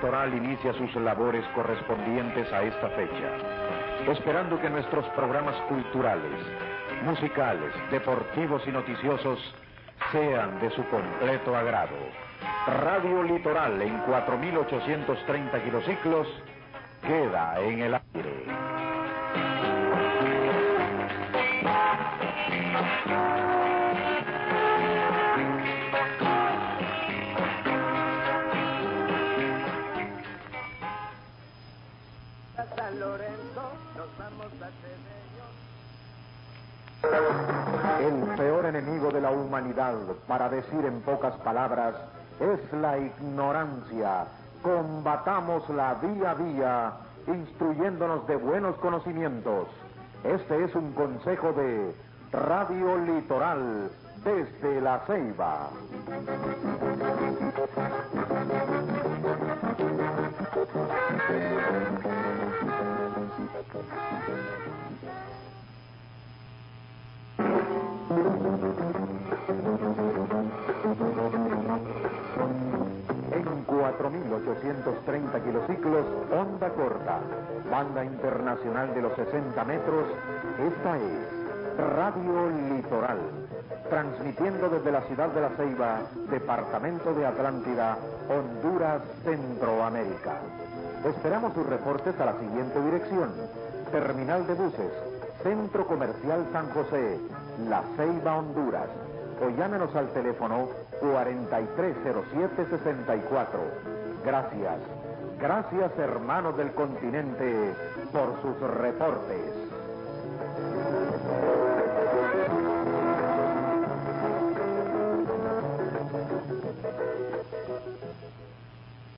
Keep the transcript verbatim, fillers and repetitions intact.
Litoral inicia sus labores correspondientes a esta fecha, esperando que nuestros programas culturales, musicales, deportivos y noticiosos sean de su completo agrado. Radio Litoral en cuatro mil ochocientos treinta kilociclos queda en el aire. San Lorenzo, nos vamos a El peor enemigo de la humanidad, para decir en pocas palabras, es la ignorancia. Combatámosla día a día, instruyéndonos de buenos conocimientos. Este es un consejo de Radio Litoral desde La Ceiba. En cuatro mil ochocientos treinta kilociclos, onda corta, banda internacional de los sesenta metros, esta es Radio Litoral, transmitiendo desde la ciudad de La Ceiba, departamento de Atlántida, Honduras, Centroamérica. Esperamos sus reportes a la siguiente dirección: Terminal de Buses, Centro Comercial San José, La Ceiba, Honduras. O llámenos al teléfono cuarenta y tres cero siete sesenta y cuatro. Gracias, gracias hermanos del continente por sus reportes.